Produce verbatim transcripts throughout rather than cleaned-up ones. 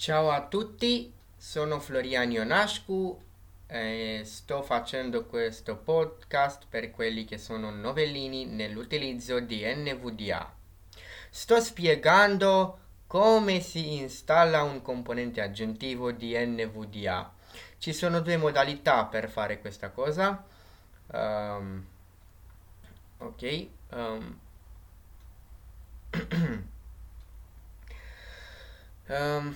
Ciao a tutti, sono Florian Ionascu e sto facendo questo podcast per quelli che sono novellini nell'utilizzo di N V D A. Sto spiegando come si installa un componente aggiuntivo di N V D A. Ci sono due modalità per fare questa cosa. Um, ok. um, um,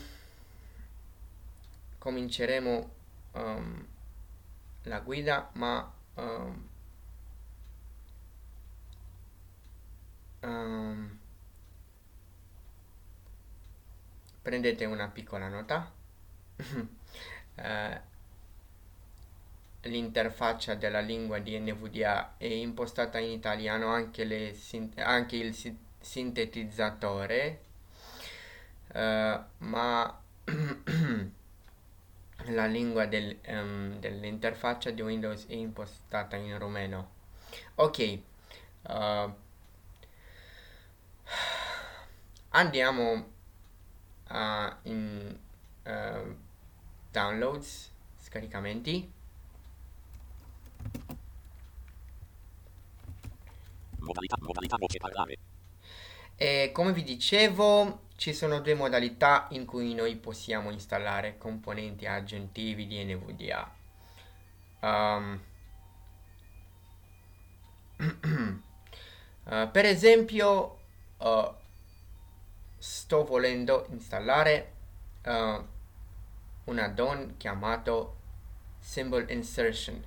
Cominceremo um, la guida, ma um, um, prendete una piccola nota. Eh, L'interfaccia della lingua di N V D A è impostata in italiano, anche, le sin- anche il si- sintetizzatore, eh, ma la lingua del, ehm, dell'interfaccia di Windows è impostata in rumeno. Ok, eh, andiamo a in eh, downloads, scaricamenti. Modalità, modalità voce parlare. E come vi dicevo, ci sono due modalità in cui noi possiamo installare componenti aggiuntivi di N V D A. Um, uh, per esempio, uh, sto volendo installare uh, un add-on chiamato Symbol Insertion.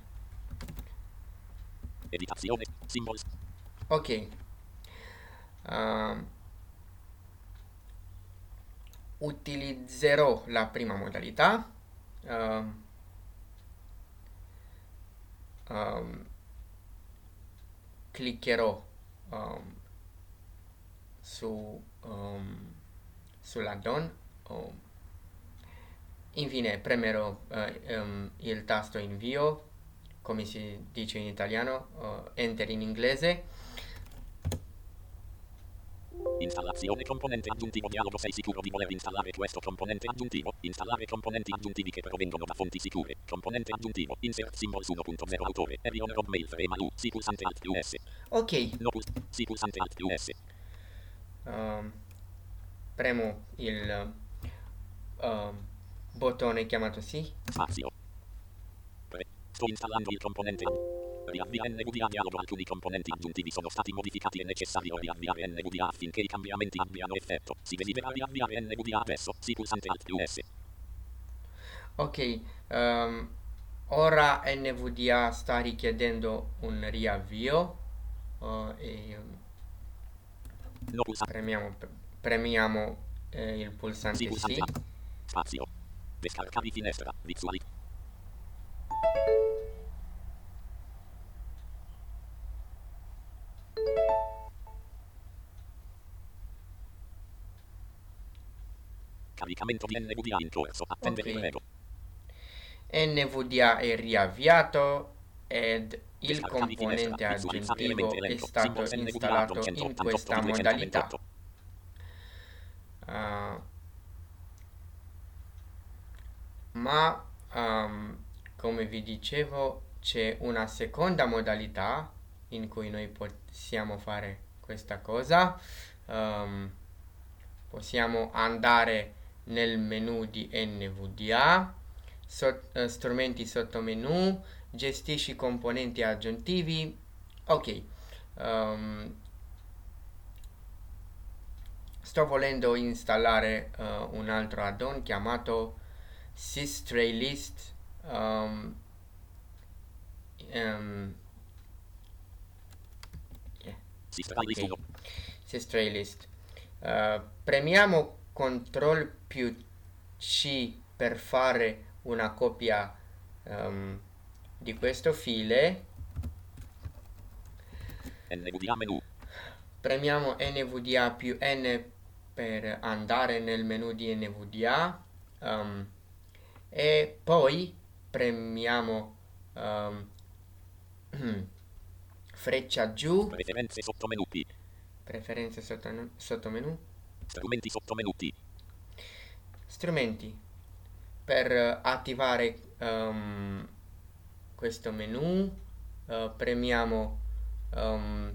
Editazione, symbols, Ok. Um, utilizzerò la prima modalità. Um, um, cliccherò um, su, um, sull'add-on. um, Infine premerò eh, um, il tasto invio, come si dice in italiano, uh, enter in inglese. installazione componente aggiuntivo dialogo. Sei sicuro di voler installare questo componente aggiuntivo? Installare componenti aggiuntivi che provengono da fonti sicure. Componente aggiuntivo. Insert symbols uno punto zero autore. Erion Rob Mail tre Malu. Si pulsante Alt più S. Ok, No pulsante. Si pulsante Alt più S. um, premo il um, bottone chiamato sì. Spazio. Pre- Sto installando il componente. Riavvia N V D A dialogo. Alcuni componenti aggiuntivi sono stati modificati. È necessario riavviare N V D A affinché i cambiamenti abbiano effetto. Si desidera riavviare N V D A adesso. Si pulsante Alt più S. Ok, um, ora N V D A sta richiedendo un riavvio uh, e um, No pulsante. premiamo, premiamo eh, il Si pulsante pulsante sì. A. Spazio. Descarga di finestra. Visuali. Caricamento di N V D A in corso. Ok, Attendere prego. N V D A è riavviato ed il Descarga di finestra. componente Visualizzare elementi aggiuntivo è elenco. stato Symbols N V D A addon installato in questa modalità. centottantotto Uh, ma um, come vi dicevo c'è una seconda modalità in cui noi possiamo fare questa cosa. Um, possiamo andare nel menu di N V D A, so, eh, strumenti sottomenu, gestisci componenti aggiuntivi. Ok, um, sto volendo installare uh, un altro add-on chiamato systraylist. um, um, yeah, Systralis ok, uno. systraylist. Uh, premiamo control più C per fare una copia um, di questo file. N V D A menu. Premiamo N V D A più N per andare nel menu di N V D A. um, e poi premiamo um, freccia giù, Preferenze sottomenu P. preferenze sotto, sottomenu, Strumenti sottomenu T. strumenti. Per attivare um, questo menu uh, premiamo um,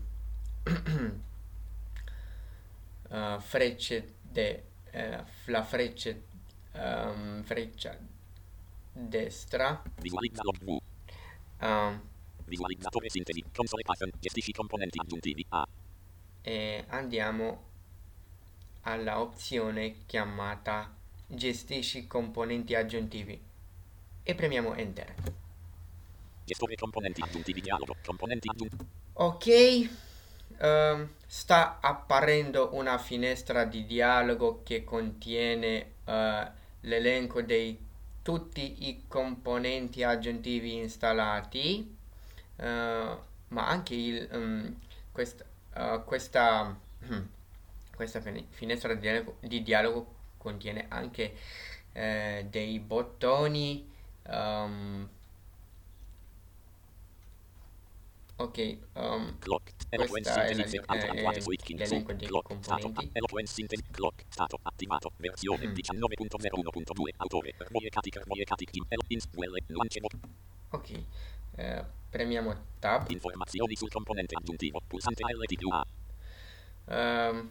uh, frecce de, uh, la freccia um, freccia destra. Visualizza log V. Um, Visualizzatore sintesi. Console Python. Gestisci componenti aggiuntivi. A. E andiamo alla opzione chiamata Gestisci componenti aggiuntivi e premiamo Enter. Gestore componenti aggiuntivi dialogo. Componenti aggiuntivi. Ok, um, sta apparendo una finestra di dialogo che contiene uh, l'elenco di tutti i componenti aggiuntivi installati, uh, ma anche il, um, quest, uh, questa, questa finestra di dialogo, di dialogo contiene anche uh, dei bottoni. Um, Ok, um, questa è la, eh, l'elenco dei componenti. Eloquence sintesi. Clock. Stato. Attivato. Versione diciannove punto zero uno punto due. Autore. Voiecatic. Voiecatic. Kim. Ins. Well. Launchable. Ok, eh, premiamo Tab. Informazioni sul componente aggiuntivo. Pulsante A L T più A. Um,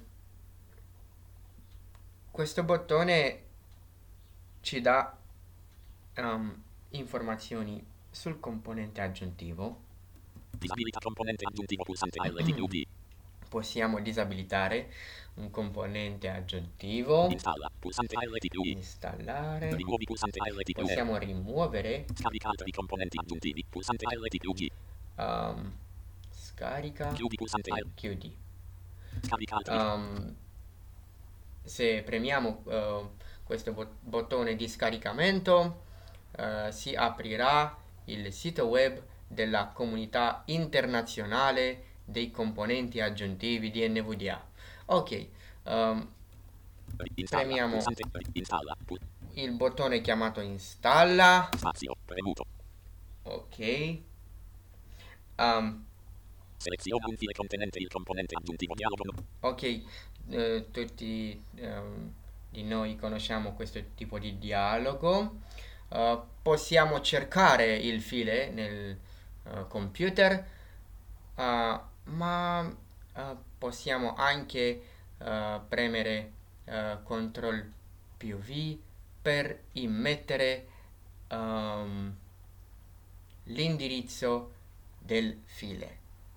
questo bottone ci dà um, informazioni sul componente aggiuntivo. Disabilita componente aggiuntivo pulsante A L T più B. Possiamo disabilitare un componente aggiuntivo. Installa pulsante A L T più I. Installare. Rimuovi pulsante A L T più R. Possiamo rimuovere. Scarica altri componenti aggiuntivi pulsante A L T più G. Um, scarica. Chiudi pulsante A L T. Chiudi. Scarica altri. Um, se premiamo uh, questo bot- bottone di scaricamento, uh, si aprirà il sito web della comunità internazionale dei componenti aggiuntivi di N V D A. Ok, um, installa, premiamo pulsante, installa, pu- il bottone chiamato installa. Spazio, premuto. Ok. Um, Seleziona un file contenente il componente aggiuntivo dialogo. ok, uh, tutti um, di noi conosciamo questo tipo di dialogo. Uh, possiamo cercare il file nel uh, computer, uh, ma uh, possiamo anche uh, premere uh, control più V per immettere um, l'indirizzo del file.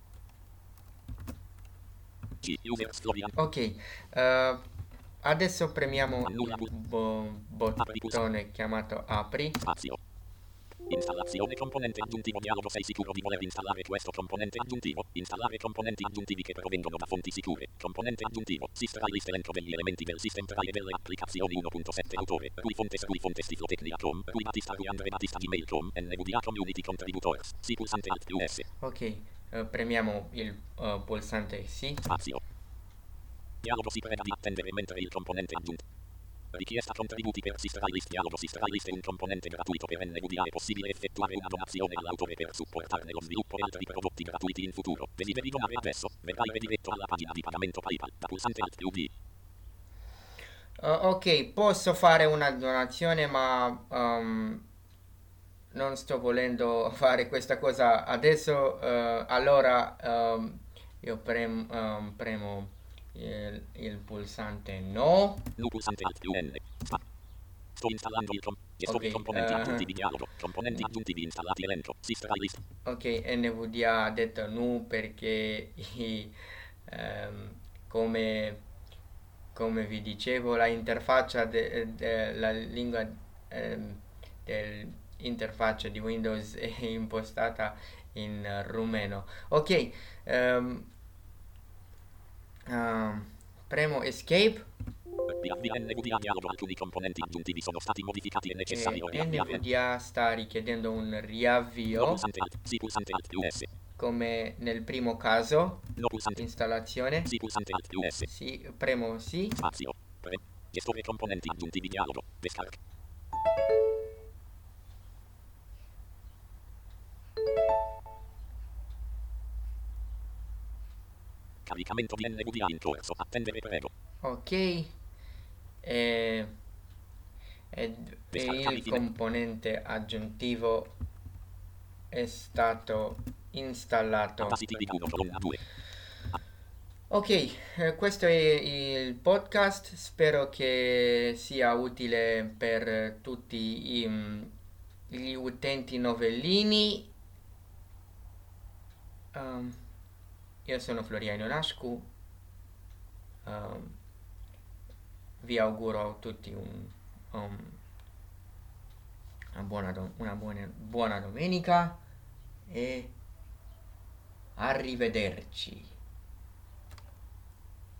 Ok, uh, adesso premiamo il bo- bottone chiamato apri. Spazio. Installazione componente aggiuntivo dialogo. Sei sicuro di voler installare questo componente aggiuntivo? Installare componenti aggiuntivi che provengono da fonti sicure. Componente aggiuntivo. Sistema list elenco degli elementi del System Tray e delle applicazioni uno punto sette. Autore. Rui Fontes. Rui Fontes Tiflotecnia Com. Rui Battista. Rui Andre Battista Gmail Com. N V D A Community Contributors. Sì pulsante Alt più S. Ok, uh, premiamo il uh, pulsante sì. Spazio. Dialogo si prega di attendere mentre il componente aggiuntivo. Richiesta contributi per SysTryList. Dialogo SysTryList è un componente gratuito per N V D A. È possibile effettuare una donazione all'autore per supportarne lo sviluppo e altri prodotti gratuiti in futuro. Desideri donare adesso? Verrai rediretto alla pagina di pagamento PayPal da pulsante Alt più B. Uh, ok, posso fare una donazione, ma um, non sto volendo fare questa cosa adesso. Uh, allora um, io prem, um, premo il, il pulsante no. No pulsante Alt più N. Sto installando il com- gestore Ok, componenti uh, aggiuntivi dialogo. Componenti aggiuntivi installati elenco. SysTryList. Ok, N V D A ha detto no perché i, ehm, come, come vi dicevo la interfaccia de, de, la lingua ehm, dell'interfaccia di Windows è impostata in uh, rumeno. Ok, um, um, premo escape. Riavvia N V D A dialogo. Alcuni componenti aggiuntivi sono stati modificati. È necessario E N riavviare. V D A sta richiedendo un riavvio. No pulsante Alt. Sì pulsante Alt più S. Come nel primo caso. No pulsante. Installazione. Sì pulsante Alt più S. Sì, premo sì. Spazio. Pre- gestore componenti aggiuntivi dialogo. Descarga. Caricamento di N V D A in corso. Attendere prego. Ok. E ed, e Descartavi il fine. componente aggiuntivo è stato installato. Audacity Big uno colonna due. Ok, eh, questo è il podcast, spero che sia utile per tutti i, mm, gli utenti novellini. Um, io sono Floriano Nascu, um, vi auguro a tutti un, um, una, buona, do- una buona, buona domenica e arrivederci.